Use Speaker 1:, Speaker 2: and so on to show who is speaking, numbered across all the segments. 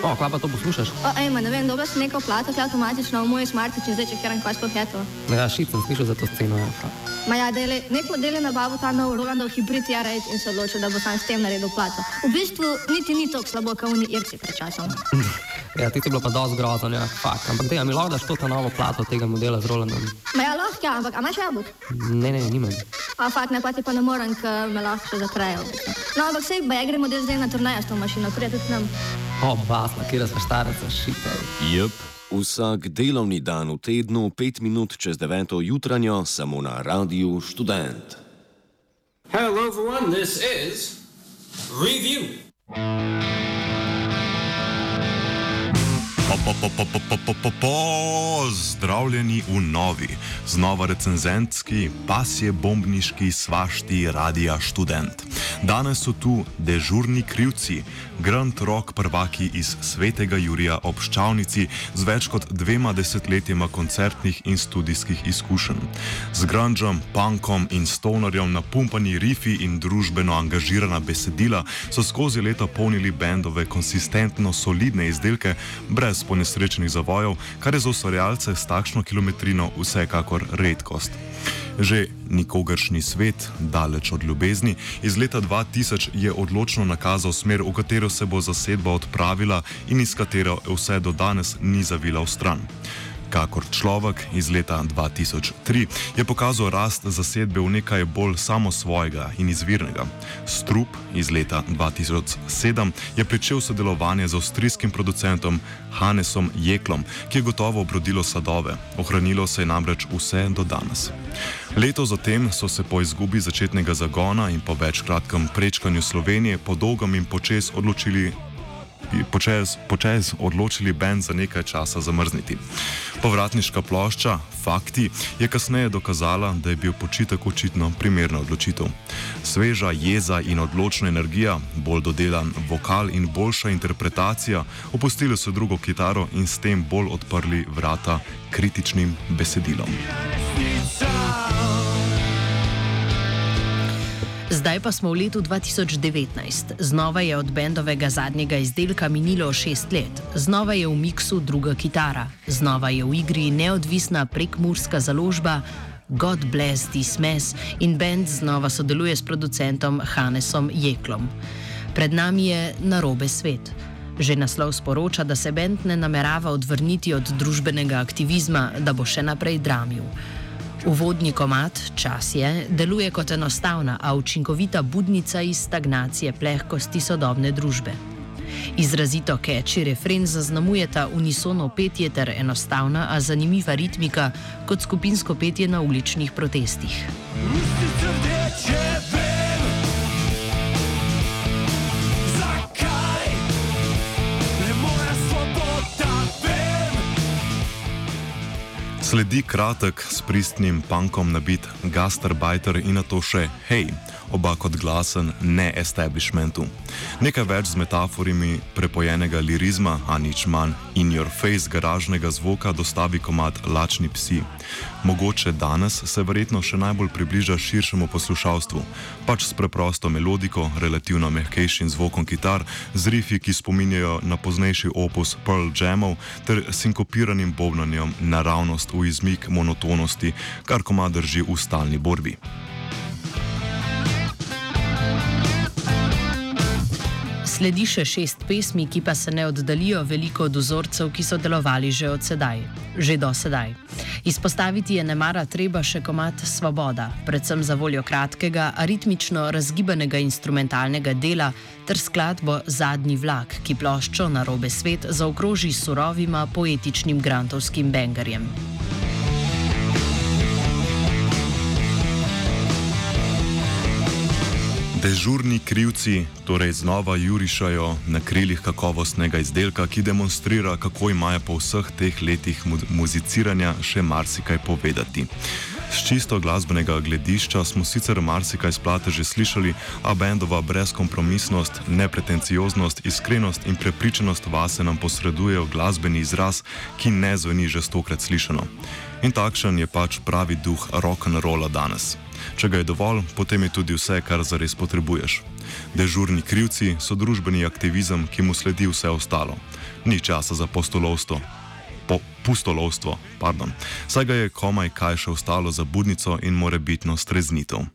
Speaker 1: O, kva pa to poslušaš?
Speaker 2: Ne vem, dobro si neko plato, ki je avtomatično v moj smartič in zdaj če kjeram kaj sploh je to.
Speaker 1: Ja, šit sem slišal za to sceno.
Speaker 2: Nek model je nabavil ta nov Rolandov hibrid R8 in se odločil, da bo sam s tem naredil plato. V bistvu niti ni toliko slabo, kot oni Irci pred časom.
Speaker 1: Ja, ti si bilo pa dosti grozno, ja, fakt. Ampak dej, mi lahko daš to ta novo plato tega modela z Rolandom?
Speaker 2: Lahko, ja, ampak a imaš jabolk?
Speaker 1: Ne, nimam.
Speaker 2: Fakt, ne, pa ti pa ne morem, ker me lahko še zaprejo. No, ampak sej, gre model zdaj na turnejo s to mašino, prije tudi nam.
Speaker 1: Basla, kjera sva štareca, šita.
Speaker 3: Vsak delovni dan v tednu, 5 minut čez 9. jutranjo, samo na Radiu Študent.
Speaker 4: Hello everyone, this is Review.
Speaker 5: Pozdravljeni v novi, znova recenzentski, pasje bombniški svašti Radia Študent. Danes so tu dežurni krivci, grand rock prvaki iz Svetega Jurija ob Ščavnici z več kot 2 desetletjema koncertnih in studijskih izkušenj. Z grungeom, punkom in stonerjem napumpani rifi in družbeno angažirana besedila so skozi leta polnili bendove konsistentno solidne izdelke brez ponesrečenih zavojev, kar je za ustvarjalce s takšno kilometrino vsekakor redkost. Že Nikogaršnji svet, daleč od ljubezni, iz leta 2000 je odločno nakazal smer, v katero se bo zasedba odpravila in iz katero vse do danes ni zavila v stran. Kakor človek iz leta 2003 je pokazal rast zasedbe v nekaj bolj samosvojega in izvirnega. Strup iz leta 2007 je pričel sodelovanje z avstrijskim producentom Hannesom Jeklom, ki je gotovo obrodilo sadove. Ohranilo se je namreč vse do danes. Leto zatem so se po izgubi začetnega zagona in po večkratnem prečkanju Slovenije po dolgem in počez odločili bend za nekaj časa zamrzniti. Povratniška plošča Fakti je kasneje dokazala, da je bil počitek očitno primerna odločitev. Sveža jeza in odločna energija, bolj dodelan vokal in boljša interpretacija, opustili so drugo kitaro in s tem bolj odprli vrata kritičnim besedilom.
Speaker 6: Zdaj pa smo v letu 2019. Znova je od bendovega zadnjega izdelka minilo 6 let. Znova je v miksu druga kitara. Znova je v igri neodvisna prekmurska založba God Bless This Mess in bend znova sodeluje s producentom Hannesom Jeklom. Pred nami je Narobe svet. Že naslov sporoča, da se bend ne namerava odvrniti od družbenega aktivizma, da bo še naprej dramil. Uvodni komad, Čas je, deluje kot enostavna, a učinkovita budnica iz stagnacije plehkosti sodobne družbe. Izrazito catchy refren zaznamujeta unisono petje ter enostavna, a zanimiva ritmika kot skupinsko petje na uličnih protestih.
Speaker 5: Sledi kratek s pristnim punkom nabit Gastarbajter in nato še Hej, oba kot glasen ne-establishmentu. Nekaj več z metaforimi prepojenega lirizma, a nič manj in your face garažnega zvoka dostavi komad Lačni psi. Mogoče danes se verjetno še najbolj približa širšemu poslušalstvu, pač s preprosto melodiko, relativno mehkejšim zvokom kitar, z rifi, ki spominjajo na poznejši opus Pearl Jamov ter sinkopiranim bobnanjem naravnost v izmik monotonosti, kar komad drži v stalni borbi.
Speaker 6: Sledi še 6 pesmi, ki pa se ne oddalijo veliko od vzorcev, ki so delovali že do sedaj. Izpostaviti je nemara treba še komad Svoboda, predvsem za voljo kratkega, aritmično razgibanega instrumentalnega dela ter skladbo Zadnji vlak, ki ploščo Narobe svet zaokroži s surovima poetičnim grantovskim bengerjem.
Speaker 5: Dežurni krivci torej znova jurišajo na krilih kakovostnega izdelka, ki demonstrira, kako imajo po vseh teh letih muziciranja še marsikaj povedati. S čisto glasbenega gledišča smo sicer marsikaj iz plate že slišali, a bendova brezkompromisnost, nepretencioznost, iskrenost in prepričanost vase nam posredujejo glasbeni izraz, ki ne zveni že 100-krat slišano. In takšen je pač pravi duh rock'n'rolla danes. Če ga je dovolj, potem je tudi vse, kar zares potrebuješ. Dežurni krivci so družbeni aktivizem, ki mu sledi vse ostalo. Ni časa za pustolovstvo, saj ga je komaj kaj še ostalo za budnico in morebitno streznitev.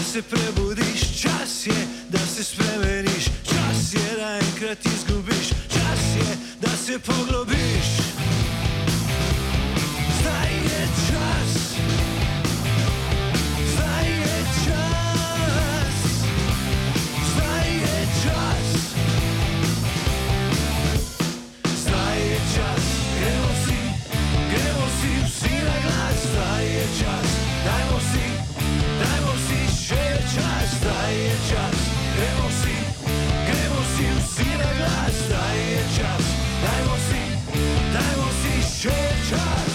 Speaker 7: se prebudiš, čas je, da se spremeniš, čas je, da enkrat izgubiš, čas je, da se poglobiš. Zdaj je čas, zdaj je čas, zdaj je čas, zdaj je čas, gremo si vsi na glas, zdaj je čas, dajmo si še je čas, zdaj je čas, gremo si vsi na glas, zdaj je čas, dajmo si še je čas.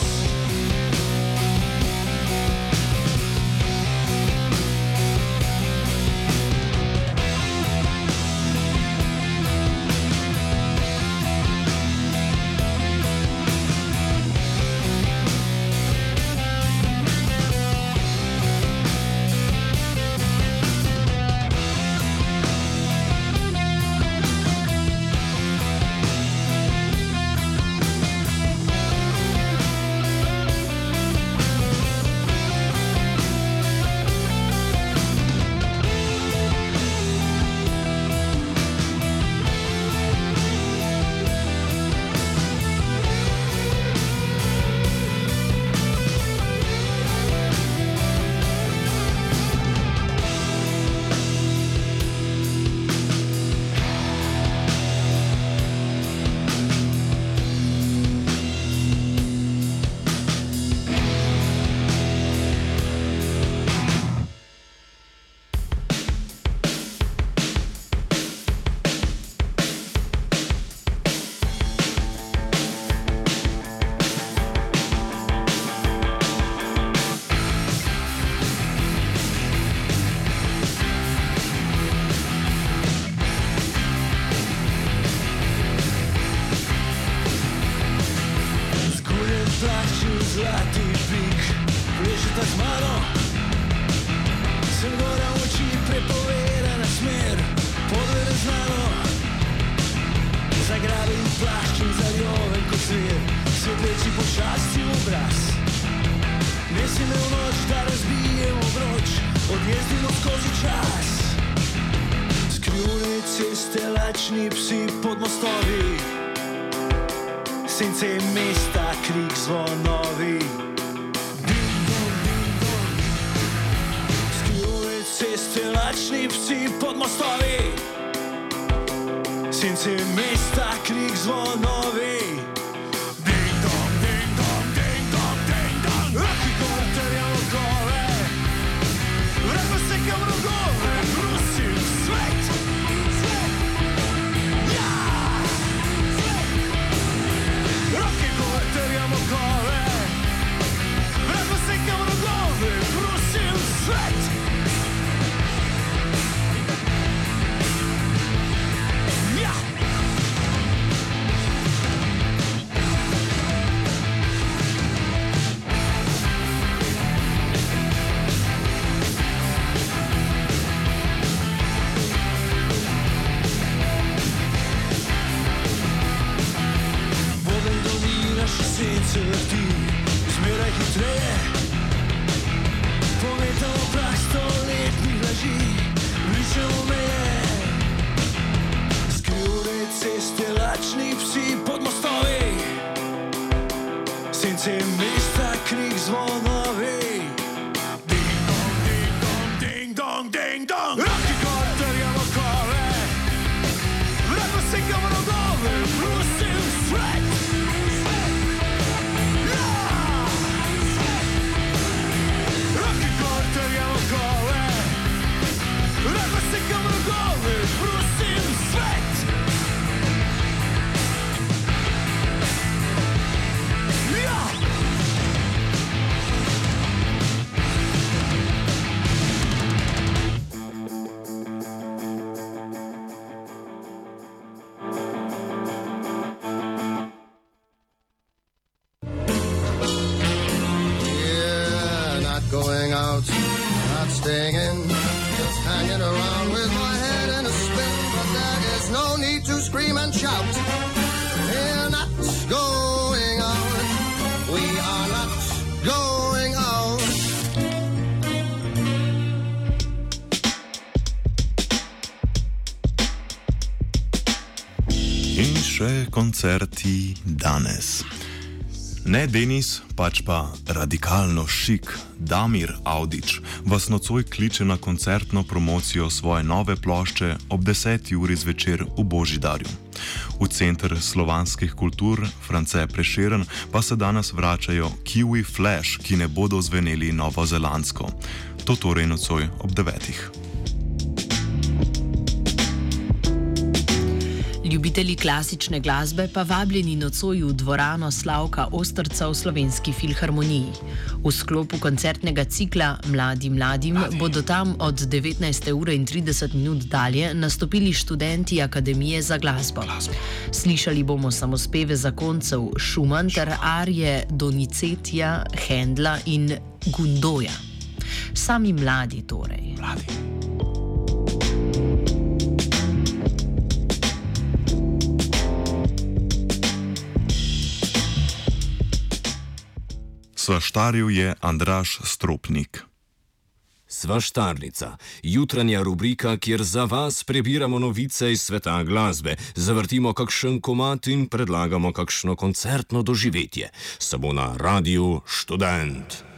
Speaker 5: še koncerti danes. Ne Denis, pač pa radikalno šik Damir Avdić vas nocoj kliče na koncertno promocijo svoje nove plošče ob 10. uri zvečer v Božidarju. V Center slovanskih kultur France Prešeren pa se danes vračajo Kiwi Flash, ki ne bodo zveneli novozelandsko. To torej nocoj ob 9.
Speaker 6: Ljubitelji klasične glasbe pa vabljeni nocoj v dvorano Slavka Ostrca v Slovenski filharmoniji. V sklopu koncertnega cikla Mladi mladim bodo tam od 19:30 dalje nastopili študenti Akademije za glasbo. Slišali bomo samospeve zakoncev Schumann ter arije Donizetija, Händla in Gundoja. Sami mladi torej.
Speaker 5: Svaštaril je Andraž Stropnik.
Speaker 3: Svaštarnica, jutranja rubrika, kjer za vas prebiramo novice iz sveta glasbe, zavrtimo kakšen komad in predlagamo kakšno koncertno doživetje. Samo na Radiu Študent.